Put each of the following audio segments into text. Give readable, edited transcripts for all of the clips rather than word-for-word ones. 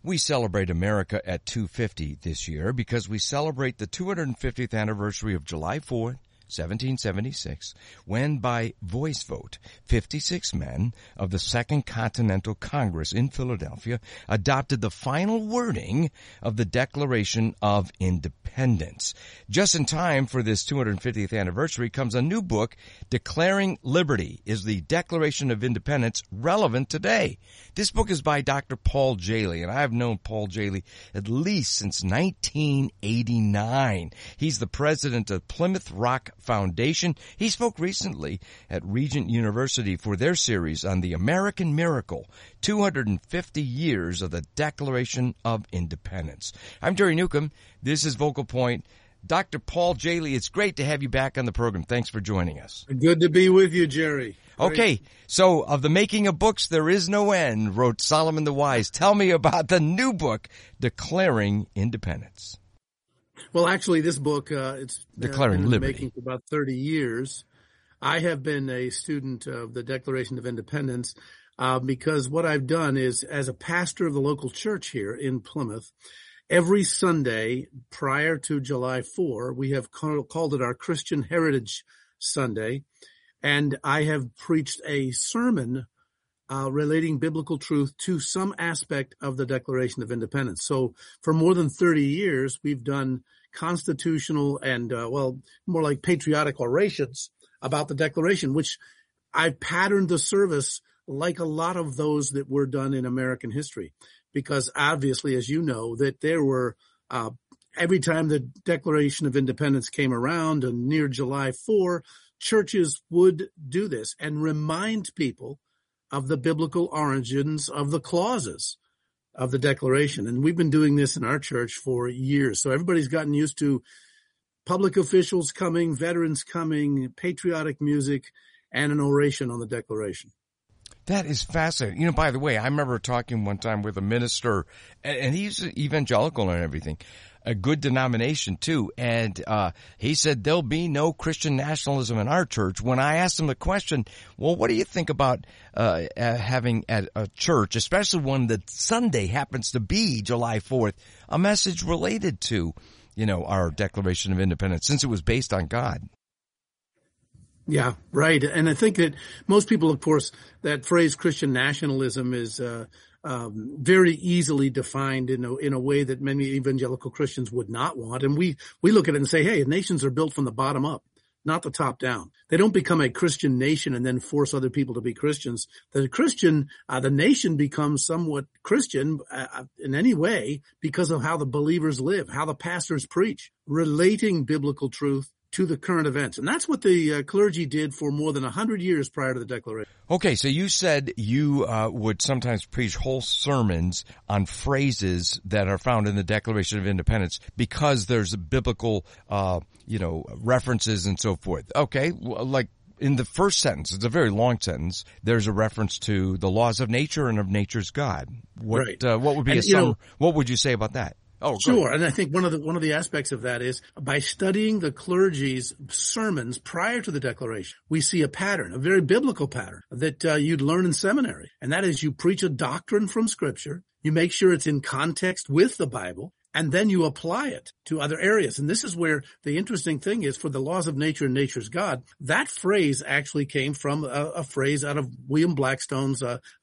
We celebrate America at 250 this year because we celebrate the 250th anniversary of July 4th, 1776, when by voice vote, 56 men of the Second Continental Congress in Philadelphia adopted the final wording of the Declaration of Independence. Just in time for this 250th anniversary comes a new book, Declaring Liberty. Is the Declaration of Independence relevant today? This book is by Dr. Paul Jaley, and I have known Paul Jaley at least since 1989. He's the president of Plymouth Rock Foundation. He spoke recently at Regent University for their series on the American Miracle, 250 years of the Declaration of Independence. I'm Jerry Newcomb. This is Vocal Point. Dr. Paul Jaley, it's great to have you back on the program. Thanks for joining us. Good to be with you, Jerry. Okay, so of the making of books, there is no end, wrote Solomon the Wise. Tell me about the new book, Declaring Independence. Well, actually, this book, it's Declaring been in the Liberty. making for about 30 years. I have been a student of the Declaration of Independence because what I've done is, as a pastor of the local church here in Plymouth, every Sunday prior to July 4, we have called it our Christian Heritage Sunday, and I have preached a sermon relating biblical truth to some aspect of the Declaration of Independence. So for more than 30 years, we've done constitutional and, more like patriotic orations about the Declaration, which I've patterned the service like a lot of those that were done in American history. Because obviously, as you know, that there were, every time the Declaration of Independence came around and near July 4, churches would do this and remind people of the biblical origins of the clauses of the Declaration. And we've been doing this in our church for years. So everybody's gotten used to public officials coming, veterans coming, patriotic music, and an oration on the Declaration. That is fascinating. You know, by the way, I remember talking one time with a minister, and he's evangelical and everything, a good denomination too, and he said there'll be no Christian nationalism in our church. When I asked him the question, well, what do you think about having at a church, especially when the Sunday happens to be July 4th, a message related to, you know, our Declaration of Independence, since it was based on God? Yeah, right. And I think that most people, of course, that phrase Christian nationalism is very easily defined in a way that many evangelical Christians would not want. And we look at it and say, hey, nations are built from the bottom up, not the top down. They don't become a Christian nation and then force other people to be Christians. The nation becomes somewhat Christian in any way because of how the believers live, how the pastors preach, relating biblical truth to the current events. And that's what the clergy did for more than 100 years prior to the Declaration. Okay, so you said you would sometimes preach whole sermons on phrases that are found in the Declaration of Independence because there's biblical, references and so forth. Okay, like in the first sentence, it's a very long sentence, there's a reference to the laws of nature and of nature's God. What would be what would you say about that? Oh, sure. And I think one of the aspects of that is by studying the clergy's sermons prior to the Declaration, we see a pattern, a very biblical pattern that you'd learn in seminary. And that is you preach a doctrine from Scripture, you make sure it's in context with the Bible, and then you apply it to other areas. And this is where the interesting thing is, for the laws of nature and nature's God, that phrase actually came from a phrase out of William Blackstone's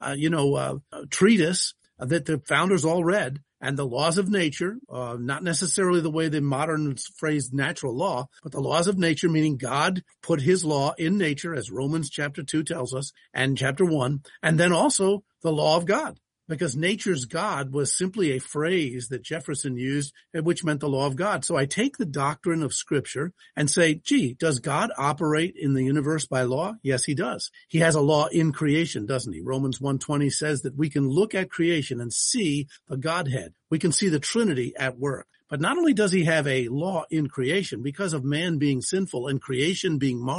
treatise that the founders all read. And the laws of nature, not necessarily the way the modern phrase natural law, but the laws of nature, meaning God put his law in nature, as Romans chapter 2 tells us, and chapter 1, and then also the law of God. Because nature's God was simply a phrase that Jefferson used, which meant the law of God. So I take the doctrine of Scripture and say, gee, does God operate in the universe by law? Yes, he does. He has a law in creation, doesn't he? Romans 1:20 says that we can look at creation and see the Godhead. We can see the Trinity at work. But not only does he have a law in creation, because of man being sinful and creation being marred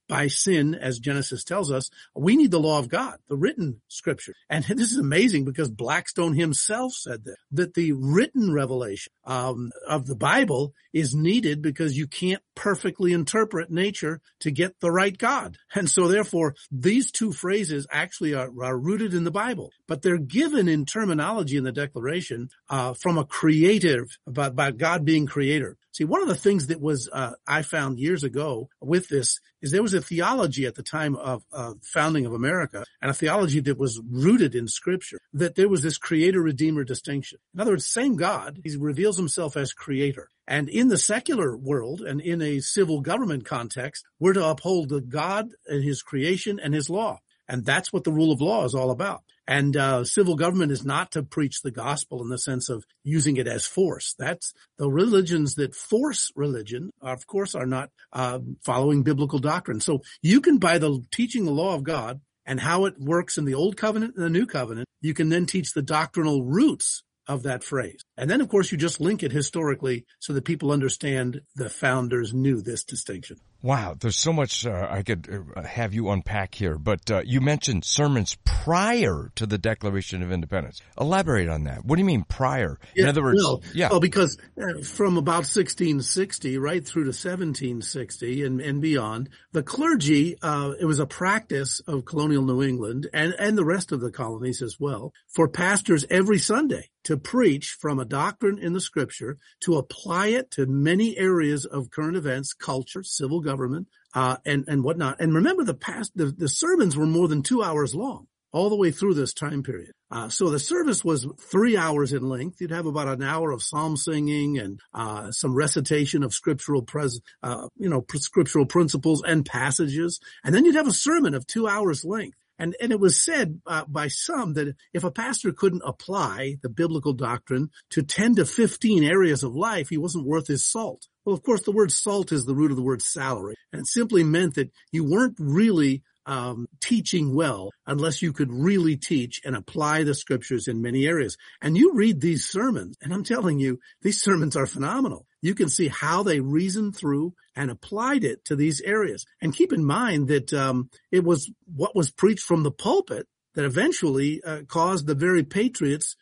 by sin, as Genesis tells us, we need the law of God, the written scripture. And this is amazing because Blackstone himself said that the written revelation of the Bible is needed because you can't perfectly interpret nature to get the right God. And so therefore, these two phrases actually are rooted in the Bible, but they're given in terminology in the Declaration from a creative, about God being creator. See, one of the things that was I found years ago with this is there was a theology at the time of founding of America, and a theology that was rooted in Scripture, that there was this creator-redeemer distinction. In other words, same God, he reveals himself as creator. And in the secular world and in a civil government context, we're to uphold the God and his creation and his law. And that's what the rule of law is all about. And civil government is not to preach the gospel in the sense of using it as force. That's the religions that force religion, of course, are not following biblical doctrine. So you can, by teaching the law of God and how it works in the Old Covenant and the New Covenant, you can then teach the doctrinal roots of that phrase. And then, of course, you just link it historically so that people understand the founders knew this distinction. Wow, there's so much I could have you unpack here, but you mentioned sermons prior to the Declaration of Independence. Elaborate on that. What do you mean prior? Yeah, in other words, well, because from about 1660 right through to 1760 and beyond, the clergy, it was a practice of colonial New England and the rest of the colonies as well, for pastors every Sunday to preach from a doctrine in the Scripture, to apply it to many areas of current events, culture, civil government, and whatnot. And remember, the sermons were more than 2 hours long, all the way through this time period. So the service was 3 hours in length. You'd have about an hour of psalm singing and some recitation of scriptural scriptural principles and passages, and then you'd have a sermon of 2 hours length. And it was said by some that if a pastor couldn't apply the biblical doctrine to 10 to 15 areas of life, he wasn't worth his salt. Well, of course, the word salt is the root of the word salary, and it simply meant that you weren't really teaching well unless you could really teach and apply the Scriptures in many areas. And you read these sermons, and I'm telling you, these sermons are phenomenal. You can see how they reasoned through and applied it to these areas. And keep in mind that it was what was preached from the pulpit that eventually caused the very patriots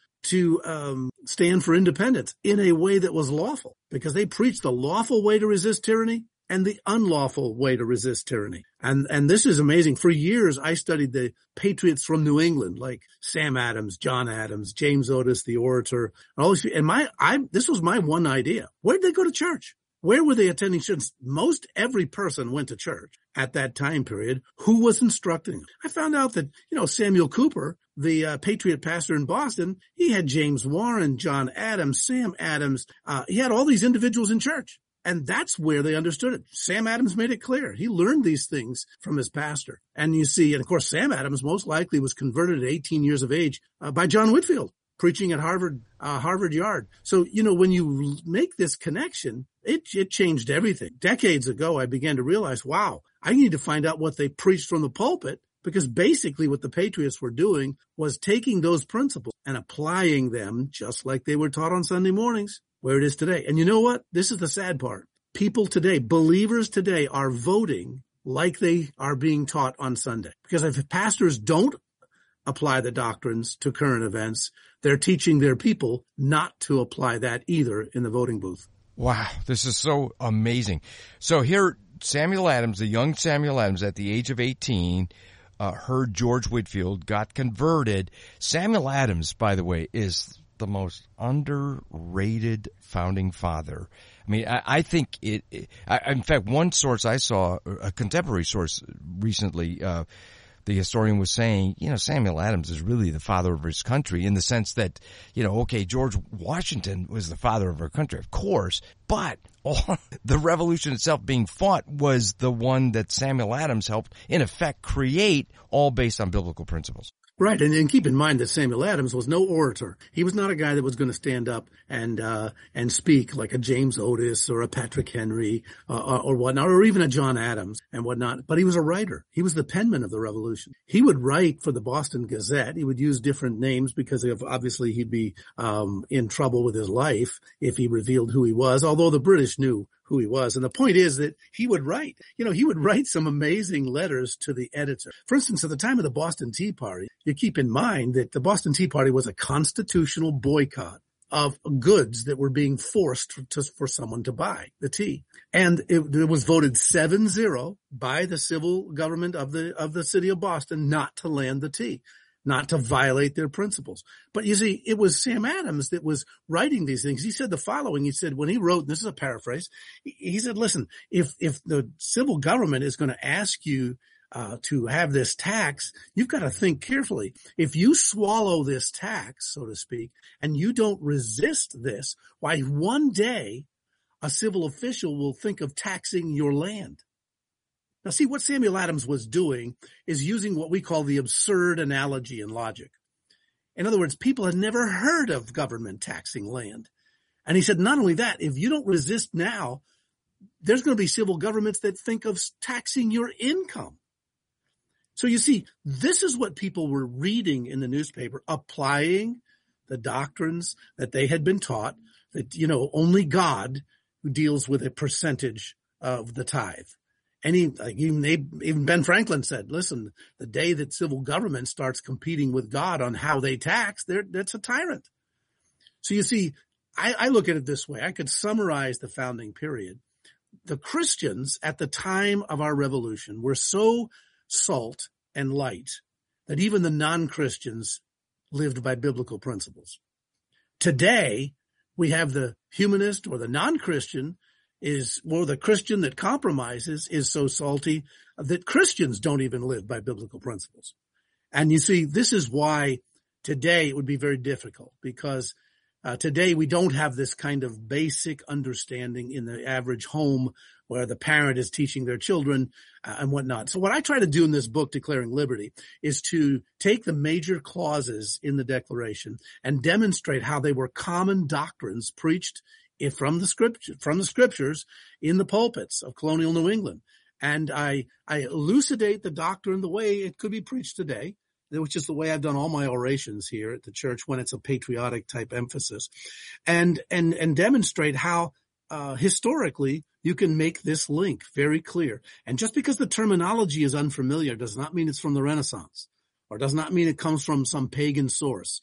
to stand for independence in a way that was lawful, because they preached the lawful way to resist tyranny and the unlawful way to resist tyranny. And this is amazing. For years, I studied the patriots from New England, like Sam Adams, John Adams, James Otis, the orator, and all these. And this was my one idea. Where did they go to church? Where were they attending church? Most every person went to church at that time period. Who was instructing them? I found out that, Samuel Cooper, the patriot pastor in Boston, he had James Warren, John Adams, Sam Adams. He had all these individuals in church. And that's where they understood it. Sam Adams made it clear. He learned these things from his pastor. And you see, and of course, Sam Adams most likely was converted at 18 years of age by John Whitefield, preaching at Harvard Yard. So, when you make this connection, it changed everything. Decades ago, I began to realize, wow, I need to find out what they preached from the pulpit, because basically what the patriots were doing was taking those principles and applying them just like they were taught on Sunday mornings, where it is today. And you know what? This is the sad part. People today, believers today, are voting like they are being taught on Sunday. Because if pastors don't apply the doctrines to current events, they're teaching their people not to apply that either in the voting booth. Wow, this is so amazing. So here, Samuel Adams, the young Samuel Adams, at the age of 18, heard George Whitefield, got converted. Samuel Adams, by the way, is the most underrated founding father. I mean, I think in fact, one source I saw, a contemporary source recently, the historian was saying, Samuel Adams is really the father of his country, in the sense that, George Washington was the father of our country, of course, but the revolution itself being fought was the one that Samuel Adams helped, in effect, create, all based on biblical principles. Right, and keep in mind that Samuel Adams was no orator. He was not a guy that was going to stand up and speak like a James Otis or a Patrick Henry or whatnot, or even a John Adams and whatnot. But he was a writer. He was the penman of the Revolution. He would write for the Boston Gazette. He would use different names because obviously he'd be in trouble with his life if he revealed who he was. Although the British knew who he was. And the point is that he would write some amazing letters to the editor. For instance, at the time of the Boston Tea Party, you keep in mind that the Boston Tea Party was a constitutional boycott of goods that were being forced for someone to buy the tea. And it was voted 7-0 by the civil government of the city of Boston not to land the tea, not to violate their principles. But you see, it was Sam Adams that was writing these things. He said the following. He said, when he wrote, and this is a paraphrase, he said, listen, if the civil government is going to ask you to have this tax, you've got to think carefully. If you swallow this tax, so to speak, and you don't resist this, why one day a civil official will think of taxing your land. Now see, what Samuel Adams was doing is using what we call the absurd analogy in logic. In other words, people had never heard of government taxing land. And he said, not only that, if you don't resist now, there's going to be civil governments that think of taxing your income. So you see, this is what people were reading in the newspaper, applying the doctrines that they had been taught, that, only God who deals with a percentage of the tithe. And even Ben Franklin said, listen, the day that civil government starts competing with God on how they tax, that's a tyrant. So you see, I look at it this way. I could summarize the founding period. The Christians at the time of our revolution were so salt and light that even the non-Christians lived by biblical principles. Today, we have the humanist or the non-Christian or the Christian that compromises is so salty that Christians don't even live by biblical principles. And you see, this is why today it would be very difficult, because today we don't have this kind of basic understanding in the average home where the parent is teaching their children and whatnot. So what I try to do in this book, Declaring Liberty, is to take the major clauses in the Declaration and demonstrate how they were common doctrines preached from the scriptures in the pulpits of colonial New England. And I elucidate the doctrine the way it could be preached today, which is the way I've done all my orations here at the church when it's a patriotic type emphasis, and demonstrate how historically you can make this link very clear. And just because the terminology is unfamiliar does not mean it's from the Renaissance, or does not mean it comes from some pagan source.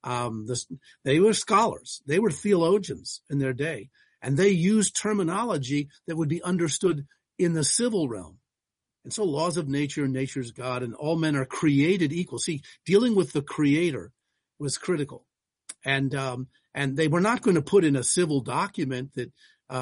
They were scholars. They were theologians in their day, and they used terminology that would be understood in the civil realm. And so laws of nature, nature's God, and all men are created equal. See, dealing with the creator was critical. And they were not going to put in a civil document that,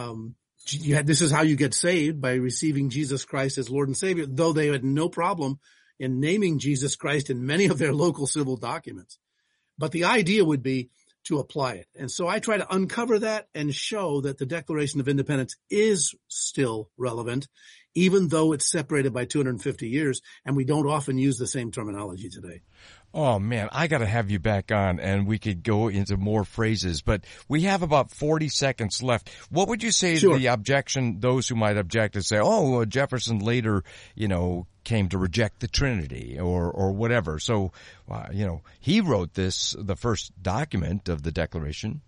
this is how you get saved, by receiving Jesus Christ as Lord and Savior, though they had no problem in naming Jesus Christ in many of their local civil documents. But the idea would be to apply it. And so I try to uncover that and show that the Declaration of Independence is still relevant, even though it's separated by 250 years, and we don't often use the same terminology today. Oh, man, I got to have you back on, and we could go into more phrases, but we have about 40 seconds left. What would you say to the objection, those who might object and say, Jefferson later, came to reject the Trinity or whatever. So, he wrote the first document of the Declaration.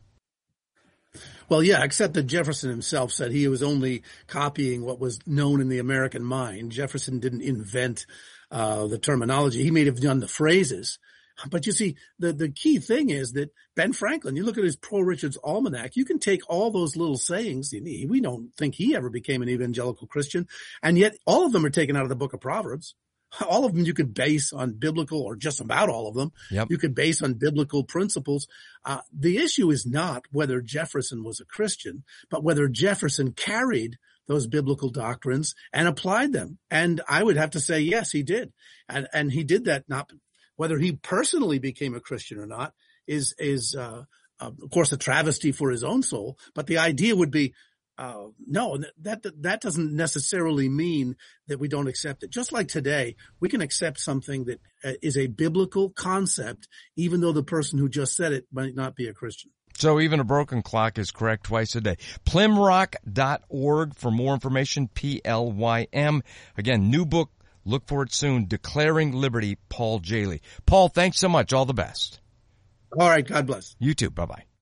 Well, yeah, except that Jefferson himself said he was only copying what was known in the American mind. Jefferson didn't invent the terminology. He may have done the phrases. But you see, the key thing is that Ben Franklin, you look at his Poor Richard's Almanac, you can take all those little sayings. We don't think he ever became an evangelical Christian, and yet all of them are taken out of the book of Proverbs. All of them you could base on biblical, or just about all of them, you could base on biblical principles. The issue is not whether Jefferson was a Christian, but whether Jefferson carried those biblical doctrines and applied them. And I would have to say, yes, he did. And he did that, not whether he personally became a Christian or not is of course a travesty for his own soul. But the idea would be, no, that doesn't necessarily mean that we don't accept it. Just like today, we can accept something that is a biblical concept, even though the person who just said it might not be a Christian. So even a broken clock is correct twice a day. Plymrock.org for more information, PLYM. Again, new book, look for it soon, Declaring Liberty, Paul Jaley. Paul, thanks so much. All the best. All right. God bless. You too. Bye-bye.